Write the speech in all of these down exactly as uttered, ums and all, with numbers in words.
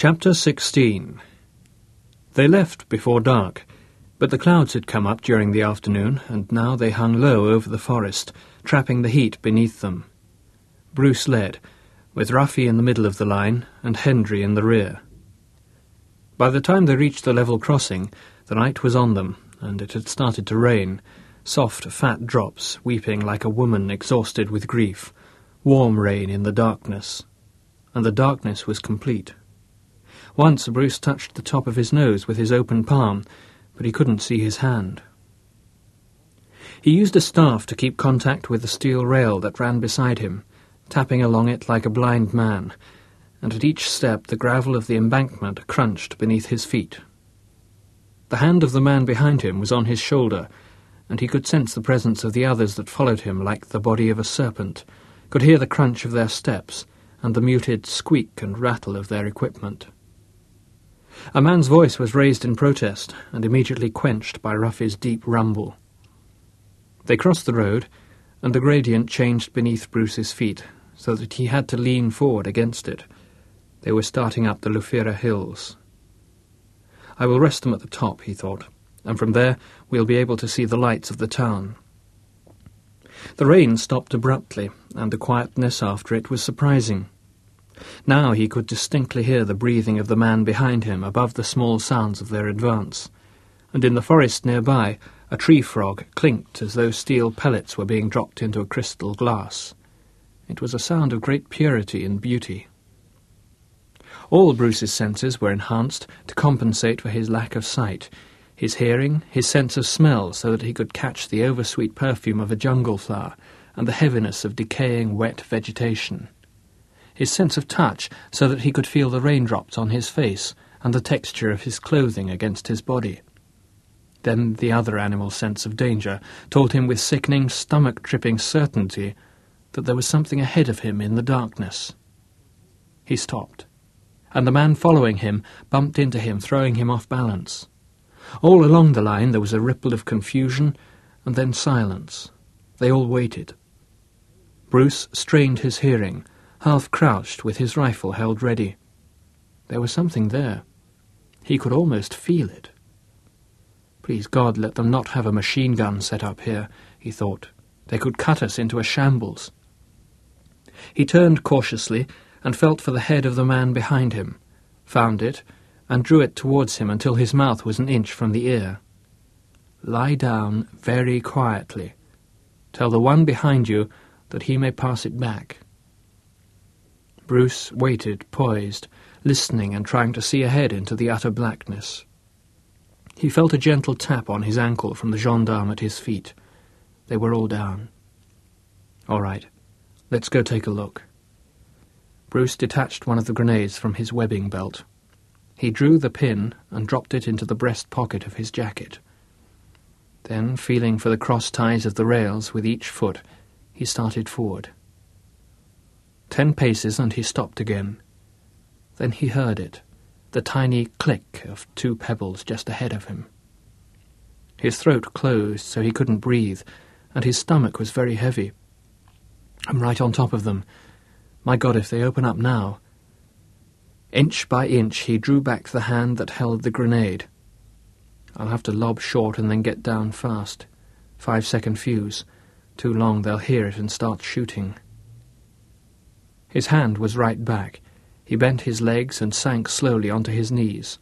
Chapter sixteen. They left before dark, but the clouds had come up during the afternoon, and now they hung low over the forest, trapping the heat beneath them. Bruce led, with Ruffy in the middle of the line and Hendry in the rear. By the time they reached the level crossing, the night was on them, and it had started to rain, soft, fat drops weeping like a woman exhausted with grief, warm rain in the darkness. And the darkness was complete. Once Bruce touched the top of his nose with his open palm, but he couldn't see his hand. He used a staff to keep contact with the steel rail that ran beside him, tapping along it like a blind man, and at each step the gravel of the embankment crunched beneath his feet. The hand of the man behind him was on his shoulder, and he could sense the presence of the others that followed him like the body of a serpent, could hear the crunch of their steps, and the muted squeak and rattle of their equipment. A man's voice was raised in protest, and immediately quenched by Ruffy's deep rumble. They crossed the road, and the gradient changed beneath Bruce's feet, so that he had to lean forward against it. They were starting up the Lufira hills. I will rest them at the top, he thought, and from there we'll be able to see the lights of the town. The rain stopped abruptly, and the quietness after it was surprising. Now he could distinctly hear the breathing of the man behind him above the small sounds of their advance, and in the forest nearby a tree frog clinked as though steel pellets were being dropped into a crystal glass. It was a sound of great purity and beauty. All Bruce's senses were enhanced to compensate for his lack of sight, his hearing, his sense of smell, so that he could catch the oversweet perfume of a jungle flower and the heaviness of decaying wet vegetation. His sense of touch, so that he could feel the raindrops on his face and the texture of his clothing against his body. Then the other animal sense of danger told him with sickening, stomach-tripping certainty that there was something ahead of him in the darkness. He stopped, and the man following him bumped into him, throwing him off balance. All along the line there was a ripple of confusion, and then silence. They all waited. Bruce strained his hearing, half crouched with his rifle held ready. There was something there. He could almost feel it. Please God, let them not have a machine gun set up here, he thought. They could cut us into a shambles. He turned cautiously and felt for the head of the man behind him, found it, and drew it towards him until his mouth was an inch from the ear. Lie down very quietly. Tell the one behind you that he may pass it back. Bruce waited, poised, listening and trying to see ahead into the utter blackness. He felt a gentle tap on his ankle from the gendarme at his feet. They were all down. All right, let's go take a look. Bruce detached one of the grenades from his webbing belt. He drew the pin and dropped it into the breast pocket of his jacket. Then, feeling for the cross ties of the rails with each foot, he started forward. Ten paces and he stopped again. Then he heard it, the tiny click of two pebbles just ahead of him. His throat closed so he couldn't breathe, and his stomach was very heavy. I'm right on top of them. My God, if they open up now. Inch by inch he drew back the hand that held the grenade. I'll have to lob short and then get down fast. Five-second fuse. Too long they'll hear it and start shooting. His hand was right back. He bent his legs and sank slowly onto his knees.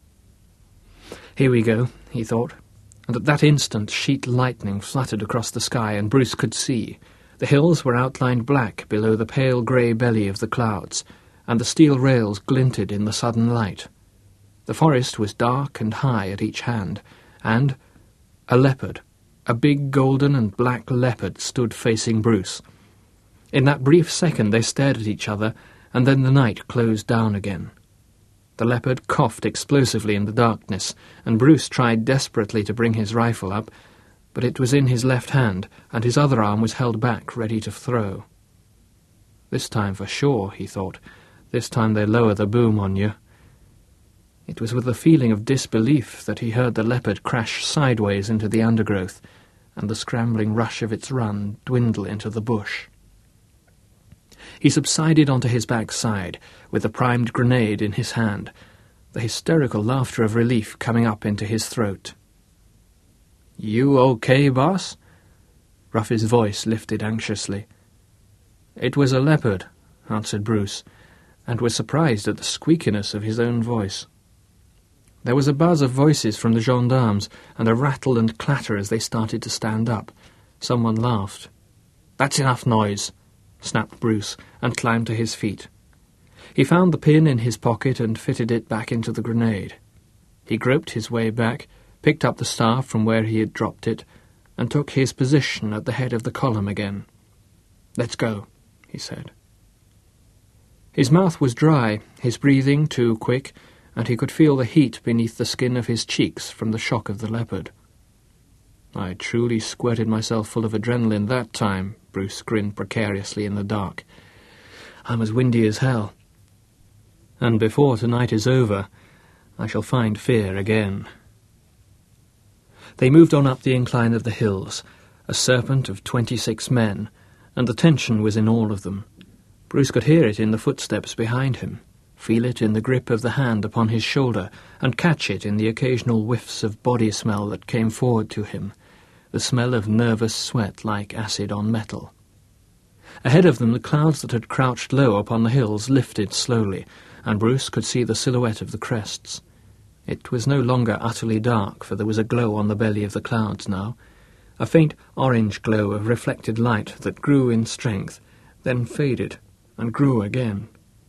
Here we go, he thought, and at that instant sheet lightning fluttered across the sky, and Bruce could see. The hills were outlined black below the pale grey belly of the clouds, and the steel rails glinted in the sudden light. The forest was dark and high at each hand, and a leopard, a big golden and black leopard, stood facing Bruce. In that brief second they stared at each other, and then the night closed down again. The leopard coughed explosively in the darkness, and Bruce tried desperately to bring his rifle up, but it was in his left hand, and his other arm was held back, ready to throw. This time for sure, he thought. This time they lower the boom on you. It was with a feeling of disbelief that he heard the leopard crash sideways into the undergrowth, and the scrambling rush of its run dwindle into the bush. He subsided onto his backside, with the primed grenade in his hand, the hysterical laughter of relief coming up into his throat. "You okay, boss?" Ruffy's voice lifted anxiously. "It was a leopard," answered Bruce, and was surprised at the squeakiness of his own voice. There was a buzz of voices from the gendarmes, and a rattle and clatter as they started to stand up. Someone laughed. "That's enough noise," snapped Bruce, and climbed to his feet. He found the pin in his pocket and fitted it back into the grenade. He groped his way back, picked up the staff from where he had dropped it, and took his position at the head of the column again. "Let's go," he said. His mouth was dry, his breathing too quick, and he could feel the heat beneath the skin of his cheeks from the shock of the leopard. "I truly squirted myself full of adrenaline that time," Bruce grinned precariously in the dark. "I'm as windy as hell. And before tonight is over, I shall find fear again." They moved on up the incline of the hills, a serpent of twenty-six men, and the tension was in all of them. Bruce could hear it in the footsteps behind him, feel it in the grip of the hand upon his shoulder, and catch it in the occasional whiffs of body smell that came forward to him, the smell of nervous sweat like acid on metal. Ahead of them the clouds that had crouched low upon the hills lifted slowly, and Bruce could see the silhouette of the crests. It was no longer utterly dark, for there was a glow on the belly of the clouds now, a faint orange glow of reflected light that grew in strength, then faded, and grew again.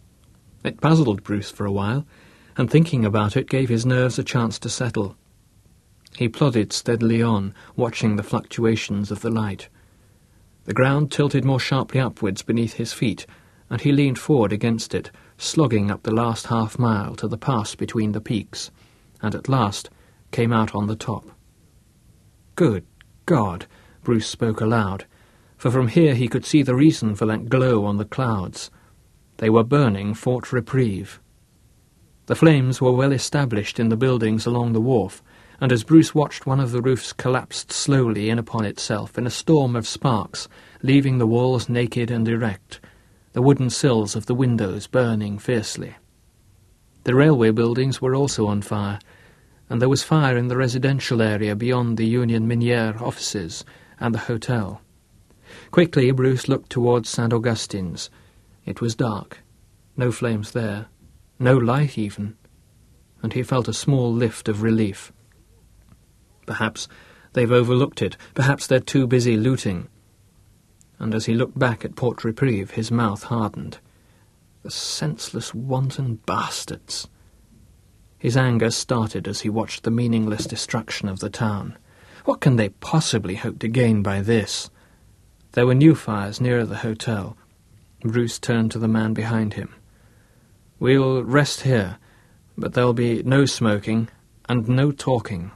It puzzled Bruce for a while, and thinking about it gave his nerves a chance to settle. He plodded steadily on, watching the fluctuations of the light. The ground tilted more sharply upwards beneath his feet, and he leaned forward against it, slogging up the last half-mile to the pass between the peaks, and at last came out on the top. "Good God!" Bruce spoke aloud, for from here he could see the reason for that glow on the clouds. They were burning Fort Reprieve. The flames were well established in the buildings along the wharf, and as Bruce watched one of the roofs collapsed slowly in upon itself in a storm of sparks, leaving the walls naked and erect, the wooden sills of the windows burning fiercely. The railway buildings were also on fire, and there was fire in the residential area beyond the Union Miniere offices and the hotel. Quickly Bruce looked towards Saint Augustine's. It was dark, no flames there, no light even, and he felt a small lift of relief. Perhaps they've overlooked it, perhaps they're too busy looting. And as he looked back at Port Reprieve, his mouth hardened. The senseless, wanton bastards! His anger started as he watched the meaningless destruction of the town. What can they possibly hope to gain by this? There were new fires nearer the hotel. Bruce turned to the man behind him. "We'll rest here, but there'll be no smoking and no talking."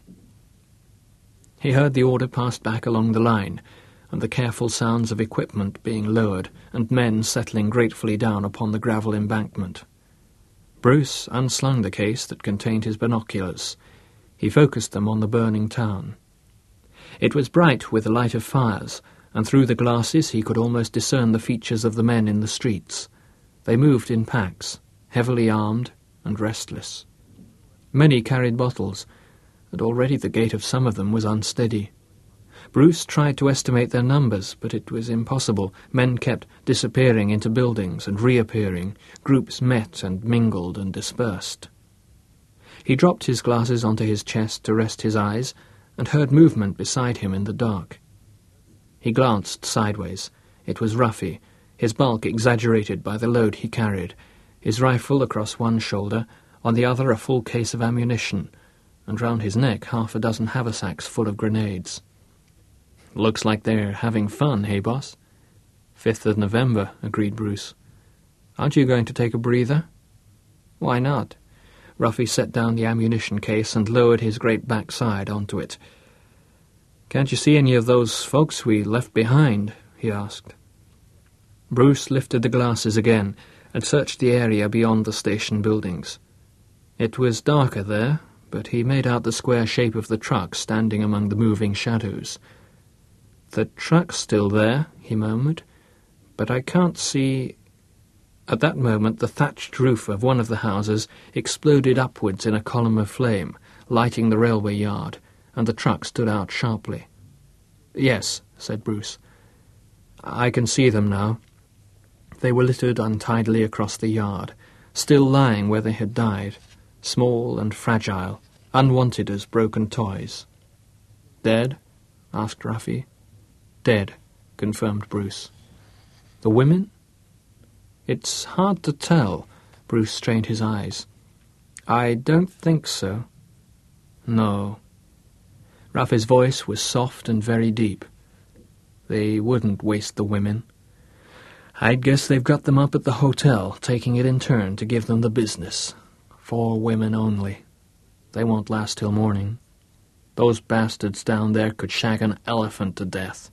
He heard the order passed back along the line, and the careful sounds of equipment being lowered, and men settling gratefully down upon the gravel embankment. Bruce unslung the case that contained his binoculars. He focused them on the burning town. It was bright with the light of fires, and through the glasses he could almost discern the features of the men in the streets. They moved in packs, heavily armed and restless. Many carried bottles, and already the gait of some of them was unsteady. Bruce tried to estimate their numbers, but it was impossible. Men kept disappearing into buildings and reappearing. Groups met and mingled and dispersed. He dropped his glasses onto his chest to rest his eyes, and heard movement beside him in the dark. He glanced sideways. It was Ruffy, his bulk exaggerated by the load he carried, his rifle across one shoulder, on the other a full case of ammunition, and round his neck half a dozen haversacks full of grenades. "Looks like they're having fun, hey, boss?" Fifth of November, agreed Bruce. "Aren't you going to take a breather?" "Why not?" Ruffy set down the ammunition case and lowered his great backside onto it. "Can't you see any of those folks we left behind?" he asked. Bruce lifted the glasses again and searched the area beyond the station buildings. It was darker there, but he made out the square shape of the truck standing among the moving shadows. "The truck's still there," he murmured, "but I can't see—" At that moment the thatched roof of one of the houses exploded upwards in a column of flame, lighting the railway yard, and the truck stood out sharply. "Yes," said Bruce. "I can see them now." They were littered untidily across the yard, still lying where they had died, small and fragile, unwanted as broken toys. "Dead?" asked Ruffy. "Dead," confirmed Bruce. "The women?" "It's hard to tell." Bruce strained his eyes. "I don't think so." "No." Ruffy's voice was soft and very deep. "They wouldn't waste the women. I'd guess they've got them up at the hotel, taking it in turn to give them the business. Four women only. They won't last till morning. Those bastards down there could shag an elephant to death."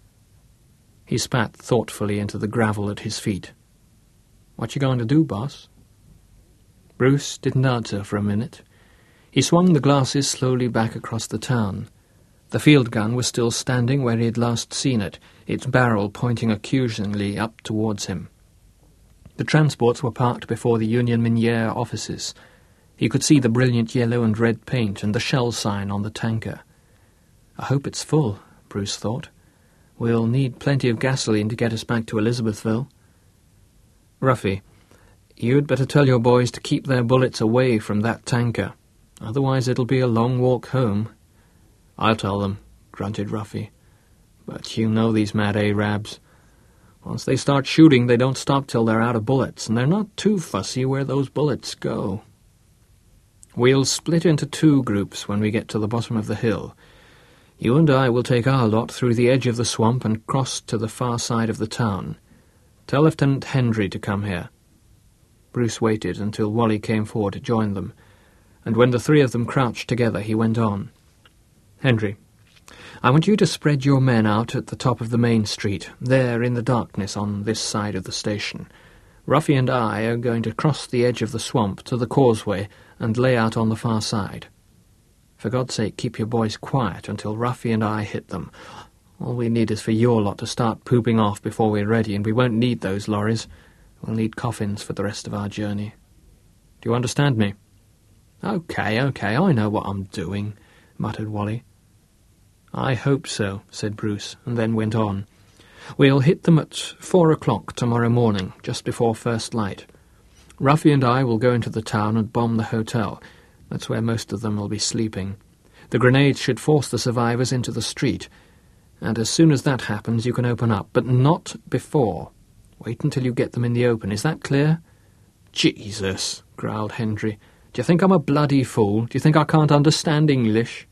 He spat thoughtfully into the gravel at his feet. "What you going to do, boss?" Bruce didn't answer for a minute. He swung the glasses slowly back across the town. The field gun was still standing where he had last seen it, its barrel pointing accusingly up towards him. The transports were parked before the Union Miniere offices. He could see the brilliant yellow and red paint and the shell sign on the tanker. "I hope it's full," Bruce thought. "We'll need plenty of gasoline to get us back to Elizabethville." "Ruffy, you'd better tell your boys to keep their bullets away from that tanker. Otherwise it'll be a long walk home." "I'll tell them," grunted Ruffy. "But you know these mad Arabs. Once they start shooting, they don't stop till they're out of bullets, and they're not too fussy where those bullets go. We'll split into two groups when we get to the bottom of the hill. You and I will take our lot through the edge of the swamp and cross to the far side of the town. Tell Lieutenant Hendry to come here." Bruce waited until Wally came forward to join them, and when the three of them crouched together, he went on. "Hendry, I want you to spread your men out at the top of the main street, there in the darkness on this side of the station. Ruffy and I are going to cross the edge of the swamp to the causeway and lay out on the far side. For God's sake, keep your boys quiet until Ruffy and I hit them. All we need is for your lot to start pooping off before we're ready, and we won't need those lorries. We'll need coffins for the rest of our journey. Do you understand me?" "Okay, okay, I know what I'm doing," muttered Wally. "I hope so," said Bruce, and then went on. "We'll hit them at four o'clock tomorrow morning, just before first light. Ruffy and I will go into the town and bomb the hotel. That's where most of them will be sleeping. The grenades should force the survivors into the street, and as soon as that happens you can open up, but not before. Wait until you get them in the open. Is that clear?" "Jesus," growled Hendry. "Do you think I'm a bloody fool? Do you think I can't understand English?"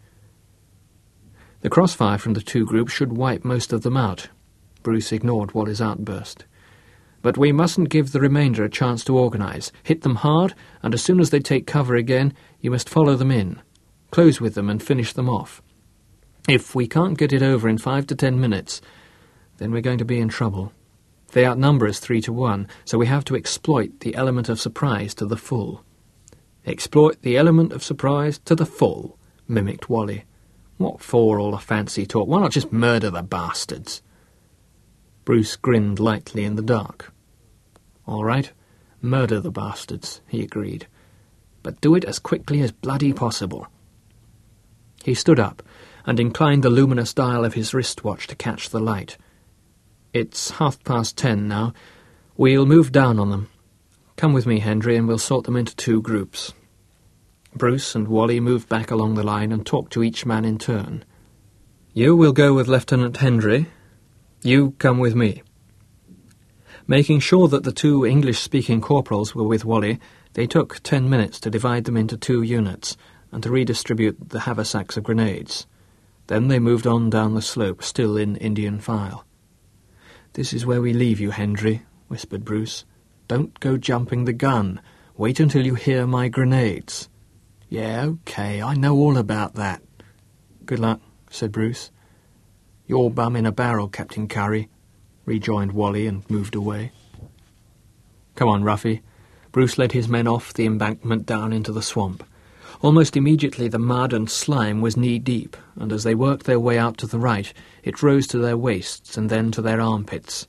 The crossfire from the two groups should wipe most of them out. Bruce ignored Wally's outburst. "But we mustn't give the remainder a chance to organize. Hit them hard, and as soon as they take cover again, you must follow them in. Close with them and finish them off. If we can't get it over in five to ten minutes, then we're going to be in trouble. They outnumber us three to one, so we have to exploit the element of surprise to the full." "Exploit the element of surprise to the full," mimicked Wally. "What for all the fancy talk? Why not just murder the bastards?" Bruce grinned lightly in the dark. "All right, murder the bastards," he agreed. "But do it as quickly as bloody possible." He stood up and inclined the luminous dial of his wristwatch to catch the light. "It's half past ten now. We'll move down on them. Come with me, Hendry, and we'll sort them into two groups." Bruce and Wally moved back along the line and talked to each man in turn. "You will go with Lieutenant Hendry. You come with me." Making sure that the two English-speaking corporals were with Wally, they took ten minutes to divide them into two units and to redistribute the haversacks of grenades. Then they moved on down the slope, still in Indian file. "This is where we leave you, Hendry," whispered Bruce. "Don't go jumping the gun. Wait until you hear my grenades." "Yeah, okay, I know all about that." "Good luck," said Bruce. "Your bum in a barrel, Captain Curry," rejoined Wally and moved away. "Come on, Ruffy." Bruce led his men off the embankment down into the swamp. Almost immediately the mud and slime was knee-deep, and as they worked their way out to the right, it rose to their waists and then to their armpits.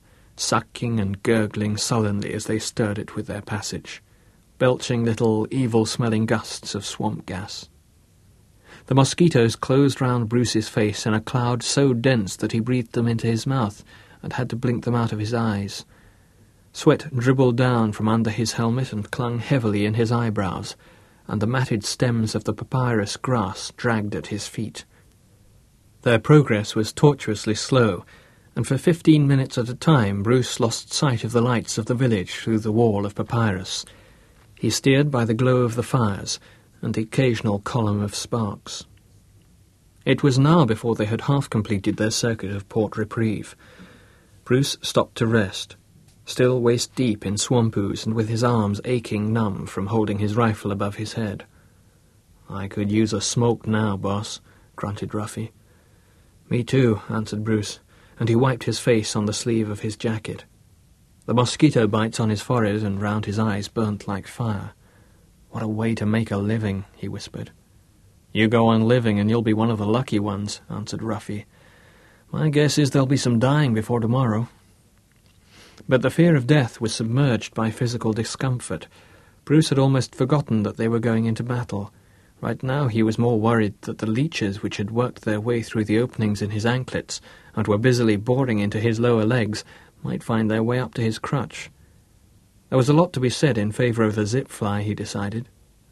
sucking and gurgling sullenly as they stirred it with their passage, belching little evil-smelling gusts of swamp gas. The mosquitoes closed round Bruce's face in a cloud so dense that he breathed them into his mouth and had to blink them out of his eyes. Sweat dribbled down from under his helmet and clung heavily in his eyebrows, and the matted stems of the papyrus grass dragged at his feet. Their progress was tortuously slow, and for fifteen minutes at a time Bruce lost sight of the lights of the village through the wall of papyrus. He steered by the glow of the fires and the occasional column of sparks. It was an hour before they had half completed their circuit of Port Reprieve. Bruce stopped to rest, still waist-deep in swamp ooze and with his arms aching numb from holding his rifle above his head. "I could use a smoke now, boss," grunted Ruffy. "Me too," answered Bruce, and he wiped his face on the sleeve of his jacket. The mosquito bites on his forehead and round his eyes burnt like fire. "What a way to make a living," he whispered. "You go on living and you'll be one of the lucky ones," answered Ruffy. "My guess is there'll be some dying before tomorrow." But the fear of death was submerged by physical discomfort. Bruce had almost forgotten that they were going into battle. Right now he was more worried that the leeches which had worked their way through the openings in his anklets and were busily boring into his lower legs might find their way up to his crutch. There was a lot to be said in favour of the zip-fly, he decided.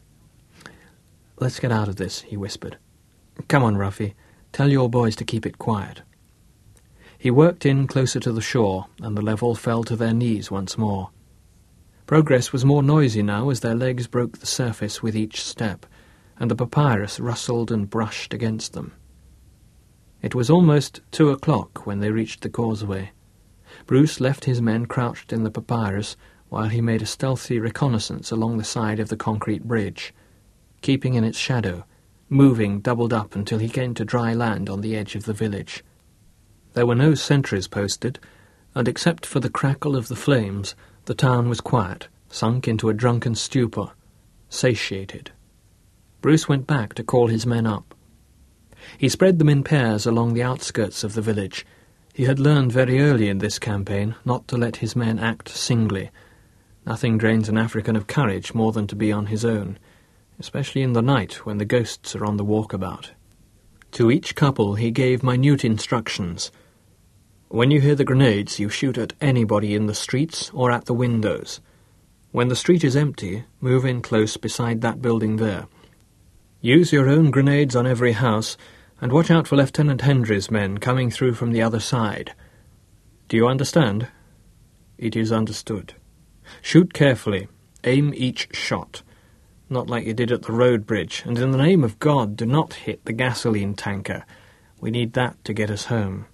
"Let's get out of this," he whispered. "Come on, Ruffy. Tell your boys to keep it quiet." He worked in closer to the shore, and the level fell to their knees once more. Progress was more noisy now as their legs broke the surface with each step, and the papyrus rustled and brushed against them. It was almost two o'clock when they reached the causeway. Bruce left his men crouched in the papyrus while he made a stealthy reconnaissance along the side of the concrete bridge, keeping in its shadow, moving doubled up until he came to dry land on the edge of the village. There were no sentries posted, and except for the crackle of the flames, the town was quiet, sunk into a drunken stupor, satiated. Bruce went back to call his men up. He spread them in pairs along the outskirts of the village. He had learned very early in this campaign not to let his men act singly. Nothing drains an African of courage more than to be on his own, especially in the night when the ghosts are on the walkabout. To each couple he gave minute instructions. When you hear the grenades, you shoot at anybody in the streets or at the windows. When the street is empty, move in close beside that building there. Use your own grenades on every house, and watch out for Lieutenant Hendry's men coming through from the other side. Do you understand? It is understood. Shoot carefully. Aim each shot. Not like you did at the road bridge, and in the name of God, do not hit the gasoline tanker. We need that to get us home.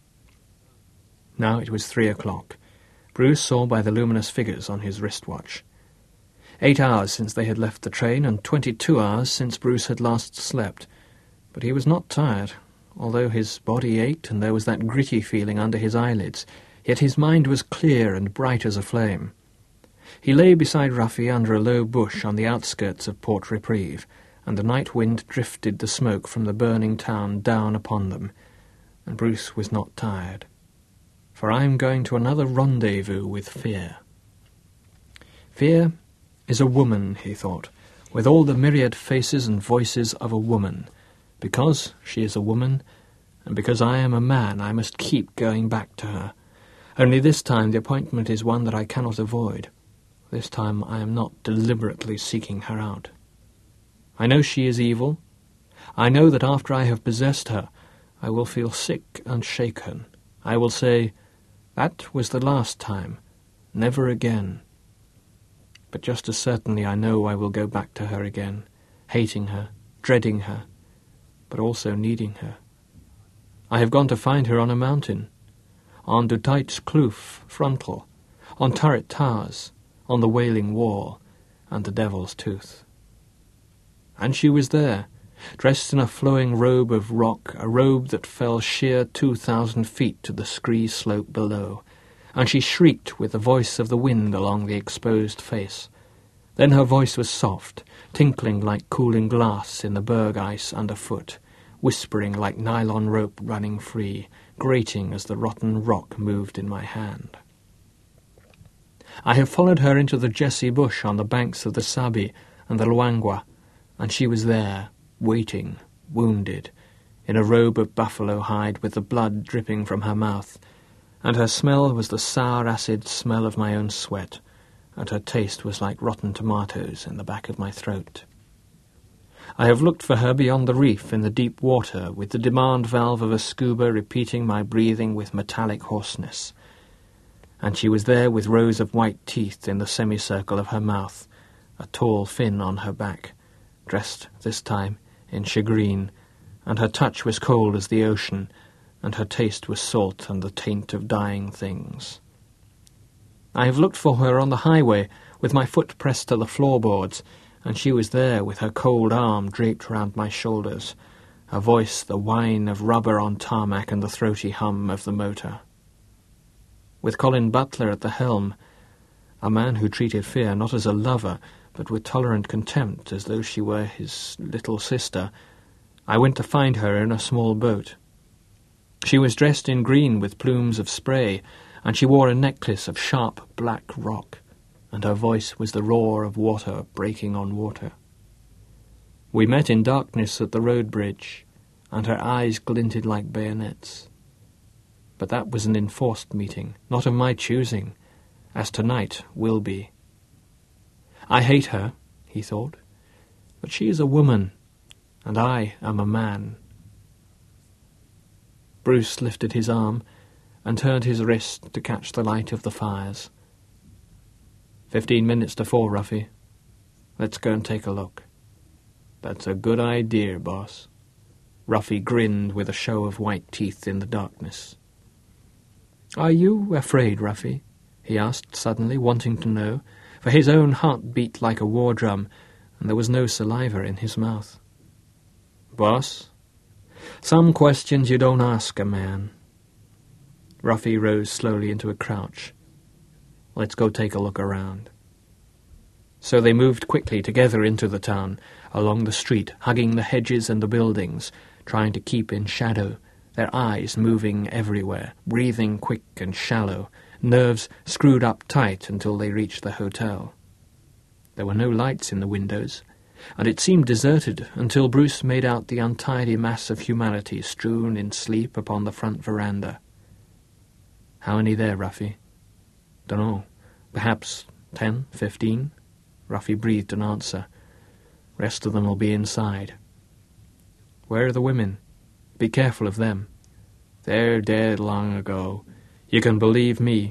Now it was three o'clock. Bruce saw by the luminous figures on his wristwatch. Eight hours since they had left the train, and twenty-two hours since Bruce had last slept. But he was not tired. Although his body ached and there was that gritty feeling under his eyelids, yet his mind was clear and bright as a flame. He lay beside Ruffy under a low bush on the outskirts of Port Reprieve, and the night wind drifted the smoke from the burning town down upon them. And Bruce was not tired. For I am going to another rendezvous with Fear. Fear is a woman, he thought, with all the myriad faces and voices of a woman. Because she is a woman, and because I am a man, I must keep going back to her. Only this time the appointment is one that I cannot avoid. This time I am not deliberately seeking her out. I know she is evil. I know that after I have possessed her, I will feel sick and shaken. I will say, "That was the last time. Never again." But just as certainly I know I will go back to her again, hating her, dreading her, but also needing her. I have gone to find her on a mountain, on De Tijd's Kloof frontal, on Turret Towers, on the Wailing Wall, and the Devil's Tooth. And she was there, dressed in a flowing robe of rock, a robe that fell sheer two thousand feet to the scree slope below, and she shrieked with the voice of the wind along the exposed face. Then her voice was soft, tinkling like cooling glass in the berg ice underfoot, whispering like nylon rope running free, grating as the rotten rock moved in my hand. I have followed her into the Jesse bush on the banks of the Sabi and the Luangwa, and she was there, waiting, wounded, in a robe of buffalo hide with the blood dripping from her mouth, and her smell was the sour acid smell of my own sweat, and her taste was like rotten tomatoes in the back of my throat. I have looked for her beyond the reef in the deep water, with the demand valve of a scuba repeating my breathing with metallic hoarseness. And she was there with rows of white teeth in the semicircle of her mouth, a tall fin on her back, dressed this time in shagreen, and her touch was cold as the ocean, and her taste was salt and the taint of dying things. I have looked for her on the highway, with my foot pressed to the floorboards, and she was there with her cold arm draped round my shoulders, her voice the whine of rubber on tarmac and the throaty hum of the motor. With Colin Butler at the helm, a man who treated Fear not as a lover, but with tolerant contempt as though she were his little sister, I went to find her in a small boat. She was dressed in green with plumes of spray, and she wore a necklace of sharp black rock, and her voice was the roar of water breaking on water. We met in darkness at the road bridge, and her eyes glinted like bayonets. But that was an enforced meeting, not of my choosing, as tonight will be. I hate her, he thought, but she is a woman, and I am a man. Bruce lifted his arm and turned his wrist to catch the light of the fires. Fifteen minutes to four, Ruffy. Let's go and take a look. That's a good idea, boss. Ruffy grinned with a show of white teeth in the darkness. Are you afraid, Ruffy? He asked suddenly, wanting to know, for his own heart beat like a war drum, and there was no saliva in his mouth. Boss? Some questions you don't ask a man. Ruffy rose slowly into a crouch. Let's go take a look around. So they moved quickly together into the town, along the street, hugging the hedges and the buildings, trying to keep in shadow, their eyes moving everywhere, breathing quick and shallow, nerves screwed up tight until they reached the hotel. There were no lights in the windows, and it seemed deserted until Bruce made out the untidy mass of humanity strewn in sleep upon the front veranda. How many there, Ruffy? Dunno. Perhaps ten, fifteen? Ruffy breathed an answer. Rest of them will be inside. Where are the women? Be careful of them. They're dead long ago. You can believe me.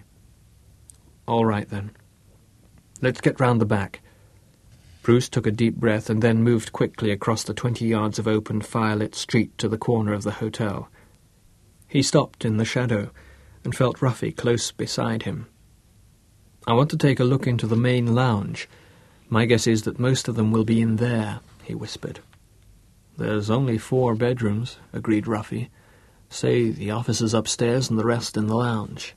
All right, then. Let's get round the back. Bruce took a deep breath and then moved quickly across the twenty yards of open firelit street to the corner of the hotel. He stopped in the shadow and felt Ruffy close beside him. I want to take a look into the main lounge. My guess is that most of them will be in there, he whispered. There's only four bedrooms, agreed Ruffy. Say the officers upstairs and the rest in the lounge.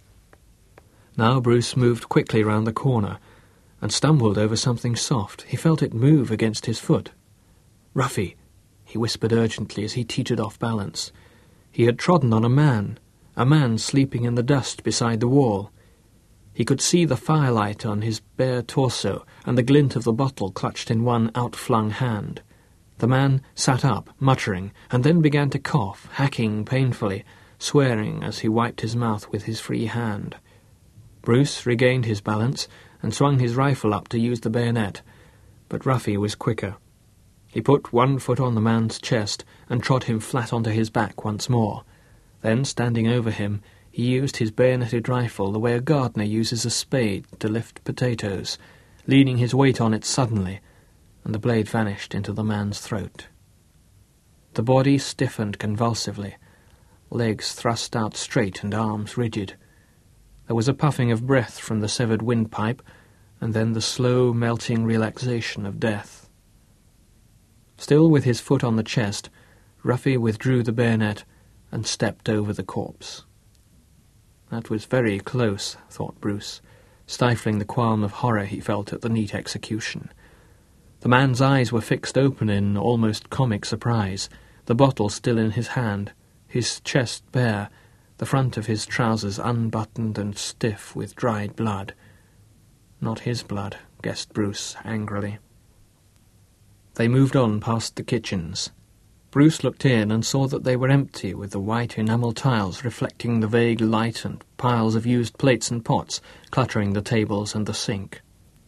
Now Bruce moved quickly round the corner and stumbled over something soft. He felt it move against his foot. Ruffy, he whispered urgently as he teetered off balance. He had trodden on a man, a man sleeping in the dust beside the wall. He could see the firelight on his bare torso and the glint of the bottle clutched in one outflung hand. The man sat up, muttering, and then began to cough, hacking painfully, swearing as he wiped his mouth with his free hand. Bruce regained his balance and swung his rifle up to use the bayonet, but Ruffy was quicker. He put one foot on the man's chest and trod him flat onto his back once more. Then, standing over him, he used his bayoneted rifle the way a gardener uses a spade to lift potatoes, leaning his weight on it suddenly, and the blade vanished into the man's throat. The body stiffened convulsively, legs thrust out straight and arms rigid. There was a puffing of breath from the severed windpipe, and then the slow, melting relaxation of death. Still with his foot on the chest, Ruffy withdrew the bayonet and stepped over the corpse. That was very close, thought Bruce, stifling the qualm of horror he felt at the neat execution. The man's eyes were fixed open in almost comic surprise, the bottle still in his hand, his chest bare, the front of his trousers unbuttoned and stiff with dried blood. Not his blood, guessed Bruce angrily. They moved on past the kitchens. Bruce looked in and saw that they were empty, with the white enamel tiles reflecting the vague light and piles of used plates and pots cluttering the tables and the sink.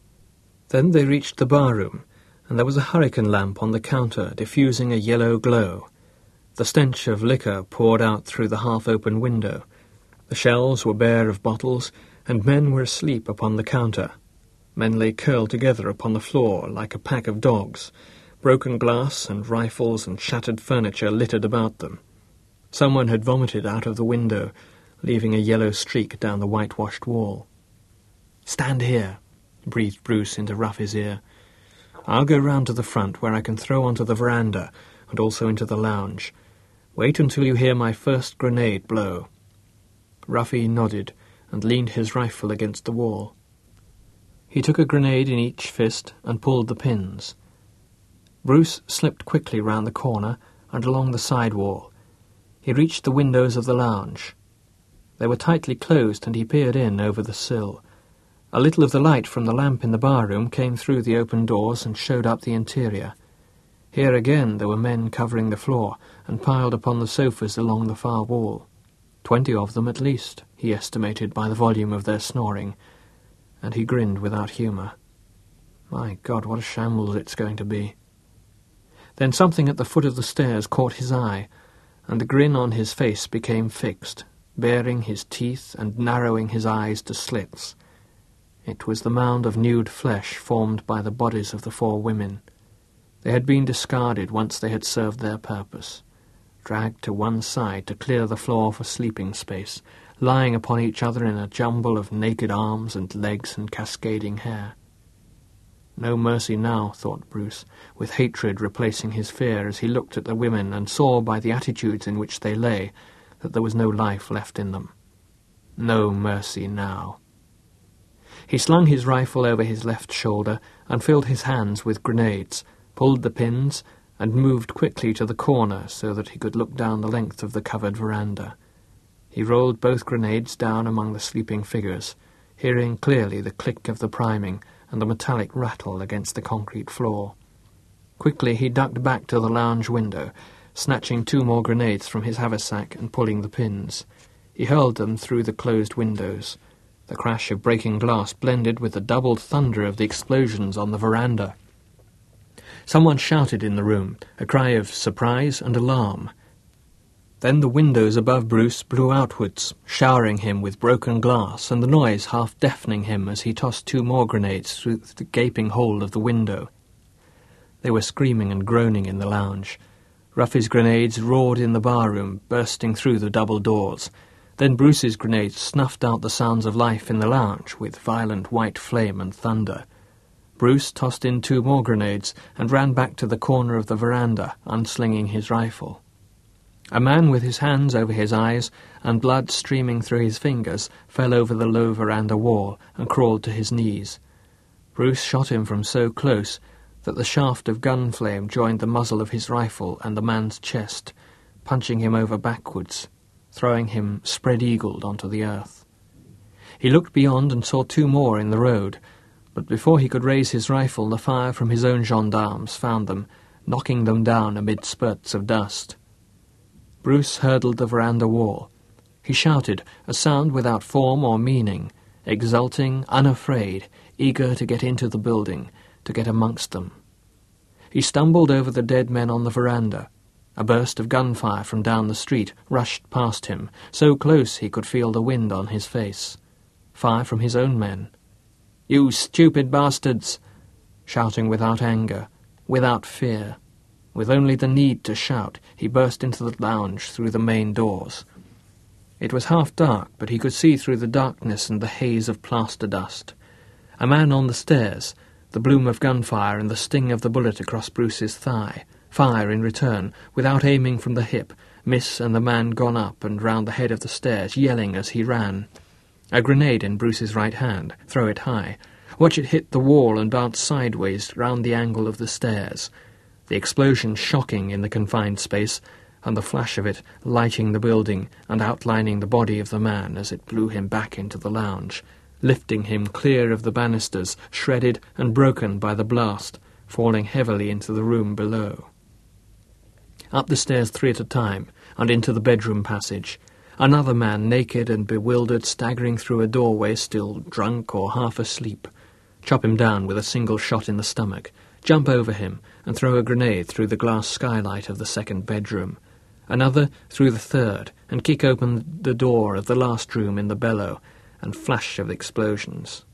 Then they reached the bar-room, and there was a hurricane lamp on the counter diffusing a yellow glow. The stench of liquor poured out through the half-open window. The shelves were bare of bottles, and men were asleep upon the counter. Men lay curled together upon the floor like a pack of dogs. Broken glass and rifles and shattered furniture littered about them. Someone had vomited out of the window, leaving a yellow streak down the whitewashed wall. "Stand here," breathed Bruce into Ruffy's ear. "I'll go round to the front where I can throw onto the veranda and also into the lounge. Wait until you hear my first grenade blow." Ruffy nodded and leaned his rifle against the wall. He took a grenade in each fist and pulled the pins. Bruce slipped quickly round the corner and along the side wall. He reached the windows of the lounge. They were tightly closed, and he peered in over the sill. A little of the light from the lamp in the bar-room came through the open doors and showed up the interior. Here again there were men covering the floor and piled upon the sofas along the far wall. Twenty of them at least, he estimated by the volume of their snoring, and he grinned without humour. My God, what a shambles it's going to be. Then something at the foot of the stairs caught his eye, and the grin on his face became fixed, baring his teeth and narrowing his eyes to slits. It was the mound of nude flesh formed by the bodies of the four women. They had been discarded once they had served their purpose, dragged to one side to clear the floor for sleeping space, lying upon each other in a jumble of naked arms and legs and cascading hair. No mercy now, thought Bruce, with hatred replacing his fear as he looked at the women and saw by the attitudes in which they lay that there was no life left in them. No mercy now. He slung his rifle over his left shoulder and filled his hands with grenades, pulled the pins, and moved quickly to the corner so that he could look down the length of the covered veranda. He rolled both grenades down among the sleeping figures, hearing clearly the click of the priming and the metallic rattle against the concrete floor. Quickly he ducked back to the lounge window, snatching two more grenades from his haversack and pulling the pins. He hurled them through the closed windows. The crash of breaking glass blended with the doubled thunder of the explosions on the veranda. Someone shouted in the room, a cry of surprise and alarm. Then the windows above Bruce blew outwards, showering him with broken glass, and the noise half deafening him as he tossed two more grenades through the gaping hole of the window. They were screaming and groaning in the lounge. Ruffy's grenades roared in the bar-room, bursting through the double doors. Then Bruce's grenades snuffed out the sounds of life in the lounge with violent white flame and thunder. Bruce tossed in two more grenades and ran back to the corner of the veranda, unslinging his rifle. A man with his hands over his eyes and blood streaming through his fingers fell over the low veranda wall and crawled to his knees. Bruce shot him from so close that the shaft of gun flame joined the muzzle of his rifle and the man's chest, punching him over backwards, throwing him spread-eagled onto the earth. He looked beyond and saw two more in the road, but before he could raise his rifle, the fire from his own gendarmes found them, knocking them down amid spurts of dust. Bruce hurdled the veranda wall. He shouted, a sound without form or meaning, exulting, unafraid, eager to get into the building, to get amongst them. He stumbled over the dead men on the veranda. A burst of gunfire from down the street rushed past him, so close he could feel the wind on his face. Fire from his own men. "You stupid bastards!" Shouting without anger, without fear. With only the need to shout, he burst into the lounge through the main doors. It was half dark, but he could see through the darkness and the haze of plaster dust. A man on the stairs, the bloom of gunfire and the sting of the bullet across Bruce's thigh, fire in return, without aiming from the hip, miss and the man gone up and round the head of the stairs, yelling as he ran. A grenade in Bruce's right hand, throw it high. Watch it hit the wall and bounce sideways round the angle of the stairs. The explosion shocking in the confined space, and the flash of it lighting the building and outlining the body of the man as it blew him back into the lounge, lifting him clear of the banisters, shredded and broken by the blast, falling heavily into the room below. Up the stairs three at a time, and into the bedroom passage. Another man, naked and bewildered, staggering through a doorway, still drunk or half asleep. Chop him down with a single shot in the stomach, jump over him, and throw a grenade through the glass skylight of the second bedroom. Another through the third, and kick open the door of the last room in the bellow, and flash of explosions.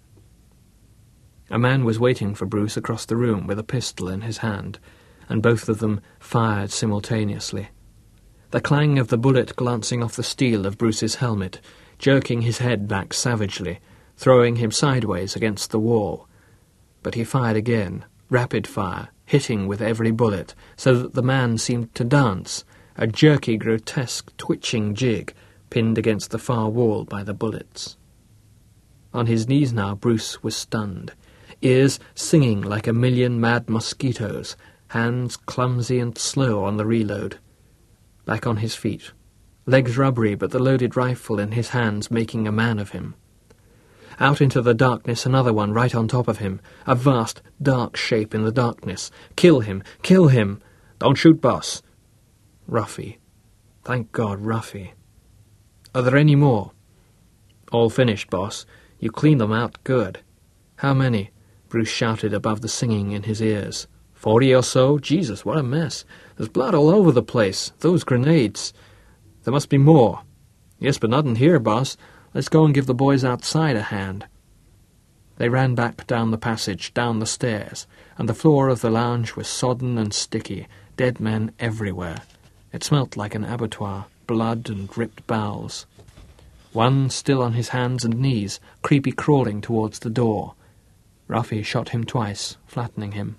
A man was waiting for Bruce across the room with a pistol in his hand, and both of them fired simultaneously. The clang of the bullet glancing off the steel of Bruce's helmet, jerking his head back savagely, throwing him sideways against the wall. But he fired again, rapid fire, hitting with every bullet, so that the man seemed to dance, a jerky, grotesque, twitching jig, pinned against the far wall by the bullets. On his knees now, Bruce was stunned, ears singing like a million mad mosquitoes, hands clumsy and slow on the reload. Back on his feet, legs rubbery but the loaded rifle in his hands making a man of him. Out into the darkness, another one right on top of him, a vast, dark shape in the darkness. Kill him! Kill him! Don't shoot, boss! Ruffy. Thank God, Ruffy. Are there any more? All finished, boss. You cleaned them out good. How many? Bruce shouted above the singing in his ears. Forty or so? Jesus, what a mess. There's blood all over the place. Those grenades. There must be more. Yes, but not in here, boss. Let's go and give the boys outside a hand. They ran back down the passage, down the stairs, and the floor of the lounge was sodden and sticky, dead men everywhere. It smelt like an abattoir, blood and ripped bowels. One, still on his hands and knees, creepy crawling towards the door. Ruffy shot him twice, flattening him.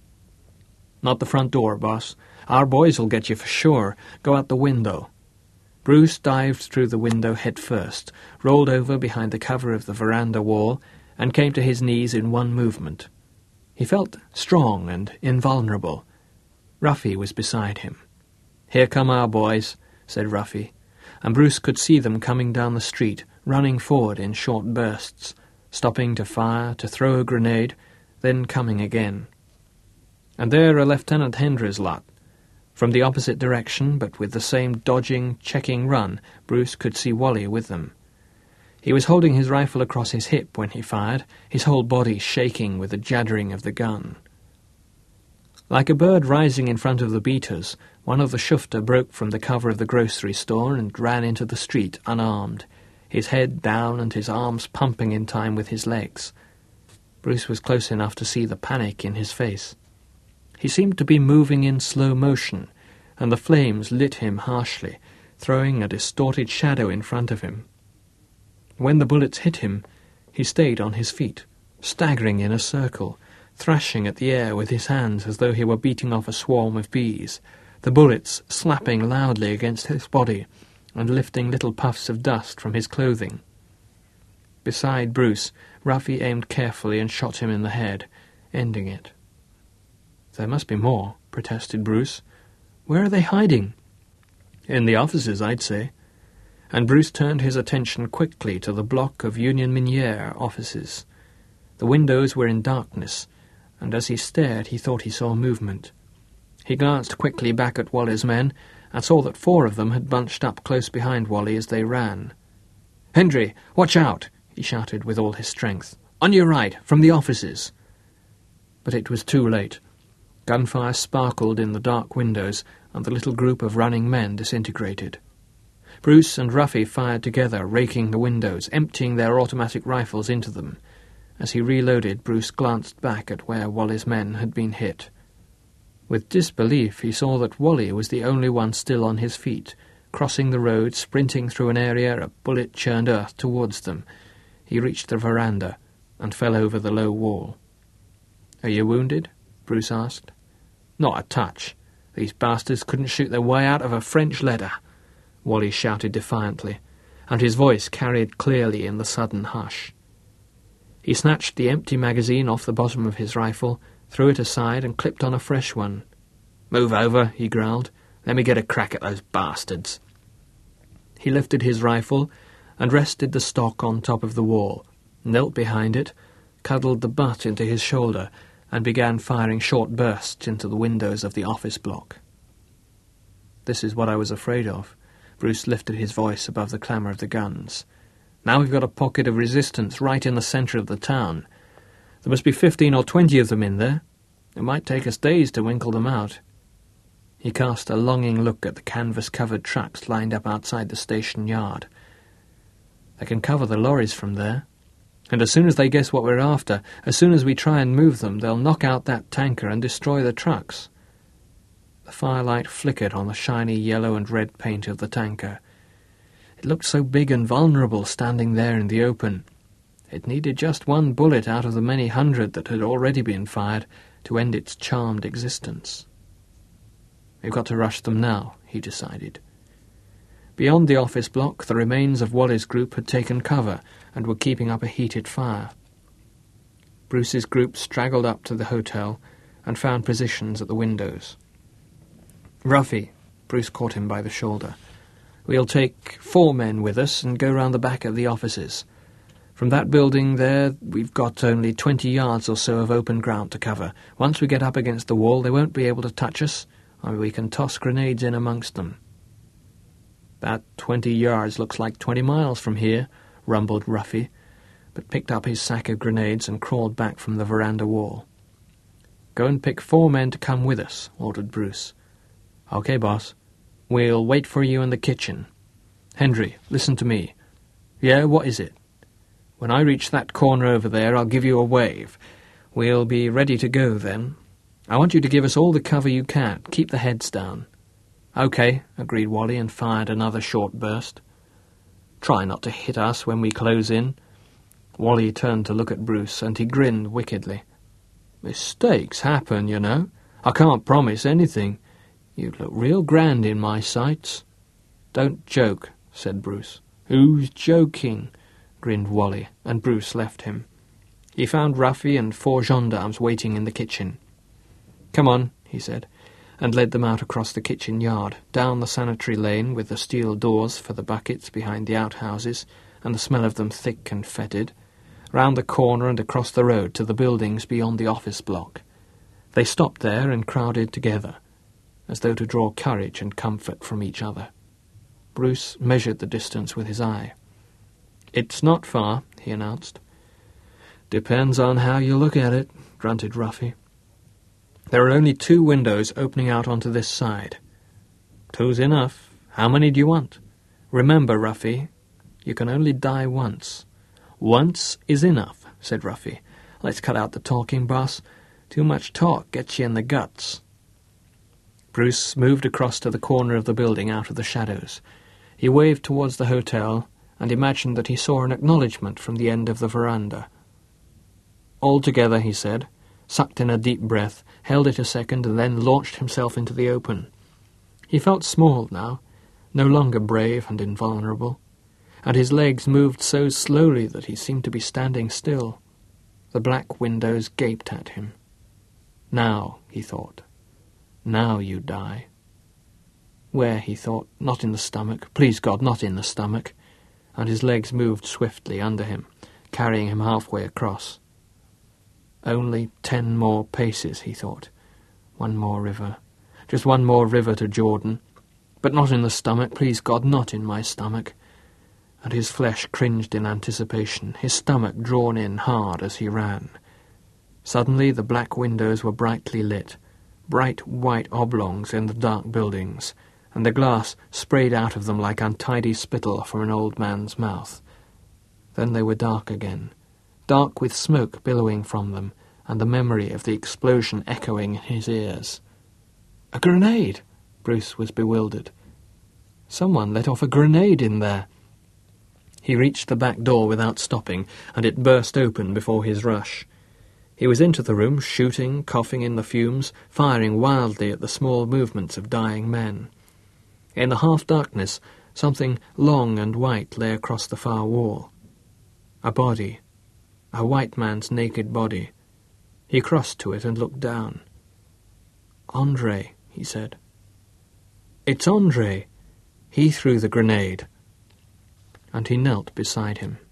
Not the front door, boss. Our boys will get you for sure. Go out the window. Bruce dived through the window head first, rolled over behind the cover of the veranda wall, and came to his knees in one movement. He felt strong and invulnerable. Ruffy was beside him. Here come our boys, said Ruffy, and Bruce could see them coming down the street, running forward in short bursts, stopping to fire, to throw a grenade, then coming again. And there a Lieutenant Hendry's lot. From the opposite direction, but with the same dodging, checking run, Bruce could see Wally with them. He was holding his rifle across his hip when he fired, his whole body shaking with the jabbering of the gun. Like a bird rising in front of the beaters, one of the Shufta broke from the cover of the grocery store and ran into the street unarmed, his head down and his arms pumping in time with his legs. Bruce was close enough to see the panic in his face. He seemed to be moving in slow motion, and the flames lit him harshly, throwing a distorted shadow in front of him. When the bullets hit him, he stayed on his feet, staggering in a circle, thrashing at the air with his hands as though he were beating off a swarm of bees, the bullets slapping loudly against his body and lifting little puffs of dust from his clothing. Beside Bruce, Ruffy aimed carefully and shot him in the head, ending it. There must be more, protested Bruce. Where are they hiding? In the offices, I'd say. And Bruce turned his attention quickly to the block of Union Miniere offices. The windows were in darkness, and as he stared he thought he saw movement. He glanced quickly back at Wally's men, and saw that four of them had bunched up close behind Wally as they ran. "Hendry, watch out!" he shouted with all his strength. "On your right, from the offices!" But it was too late. Gunfire sparkled in the dark windows, and the little group of running men disintegrated. Bruce and Ruffy fired together, raking the windows, emptying their automatic rifles into them. As he reloaded, Bruce glanced back at where Wally's men had been hit. With disbelief, he saw that Wally was the only one still on his feet, crossing the road, sprinting through an area of bullet-churned earth towards them. He reached the veranda and fell over the low wall. "Are you wounded?" Bruce asked. "Not a touch. These bastards couldn't shoot their way out of a French letter," Wally shouted defiantly, and his voice carried clearly in the sudden hush. He snatched the empty magazine off the bottom of his rifle, threw it aside, and clipped on a fresh one. "Move over," he growled. "Let me get a crack at those bastards." He lifted his rifle and rested the stock on top of the wall, knelt behind it, cuddled the butt into his shoulder, and began firing short bursts into the windows of the office block. "This is what I was afraid of." Bruce lifted his voice above the clamour of the guns. "Now we've got a pocket of resistance right in the centre of the town. There must be fifteen or twenty of them in there. It might take us days to winkle them out." He cast a longing look at the canvas-covered trucks lined up outside the station yard. "They can cover the lorries from there. And as soon as they guess what we're after, as soon as we try and move them, they'll knock out that tanker and destroy the trucks." The firelight flickered on the shiny yellow and red paint of the tanker. It looked so big and vulnerable standing there in the open. It needed just one bullet out of the many hundred that had already been fired to end its charmed existence. "We've got to rush them now," he decided. Beyond the office block, the remains of Wally's group had taken cover and were keeping up a heated fire. Bruce's group straggled up to the hotel and found positions at the windows. "Ruffy," Bruce caught him by the shoulder, "we'll take four men with us and go round the back of the offices. From that building there, we've got only twenty yards or so of open ground to cover. Once we get up against the wall, they won't be able to touch us, and we can toss grenades in amongst them." "That twenty yards looks like twenty miles from here," rumbled Ruffy, but picked up his sack of grenades and crawled back from the veranda wall. "Go and pick four men to come with us," ordered Bruce. "Okay, boss. We'll wait for you in the kitchen. Hendry, listen to me." "Yeah, what is it?" "When I reach that corner over there, I'll give you a wave. We'll be ready to go then. I want you to give us all the cover you can. Keep the heads down." "Okay," agreed Wally, and fired another short burst. "Try not to hit us when we close in." Wally turned to look at Bruce, and he grinned wickedly. "Mistakes happen, you know. I can't promise anything. You'd look real grand in my sights." "Don't joke," said Bruce. "Who's joking?" grinned Wally, and Bruce left him. He found Ruffy and four gendarmes waiting in the kitchen. "Come on," he said, and led them out across the kitchen yard, down the sanitary lane with the steel doors for the buckets behind the outhouses, and the smell of them thick and fetid, round the corner and across the road to the buildings beyond the office block. They stopped there and crowded together, as though to draw courage and comfort from each other. Bruce measured the distance with his eye. "It's not far," he announced. "Depends on how you look at it," grunted Ruffy. "There are only two windows opening out onto this side." "Two's enough. How many do you want?" "Remember, Ruffy, you can only die once." "Once is enough," said Ruffy. "Let's cut out the talking, boss. Too much talk gets you in the guts." Bruce moved across to the corner of the building out of the shadows. He waved towards the hotel and imagined that he saw an acknowledgement from the end of the veranda. "All together," he said, sucked in a deep breath, held it a second, and then launched himself into the open. He felt small now, no longer brave and invulnerable, and his legs moved so slowly that he seemed to be standing still. The black windows gaped at him. "Now," he thought, "now you die." Where, he thought, not in the stomach, please God, not in the stomach, and his legs moved swiftly under him, carrying him halfway across. Only ten more paces, he thought. One more river. Just one more river to Jordan. But not in the stomach, please God, not in my stomach. And his flesh cringed in anticipation, his stomach drawn in hard as he ran. Suddenly the black windows were brightly lit, bright white oblongs in the dark buildings, and the glass sprayed out of them like untidy spittle from an old man's mouth. Then they were dark again, dark with smoke billowing from them, and the memory of the explosion echoing in his ears. A grenade! Bruce was bewildered. Someone let off a grenade in there. He reached the back door without stopping, and it burst open before his rush. He was into the room, shooting, coughing in the fumes, firing wildly at the small movements of dying men. In the half-darkness, something long and white lay across the far wall. A body. A white man's naked body. He crossed to it and looked down. "Andre," he said. "It's Andre. He threw the grenade." And he knelt beside him.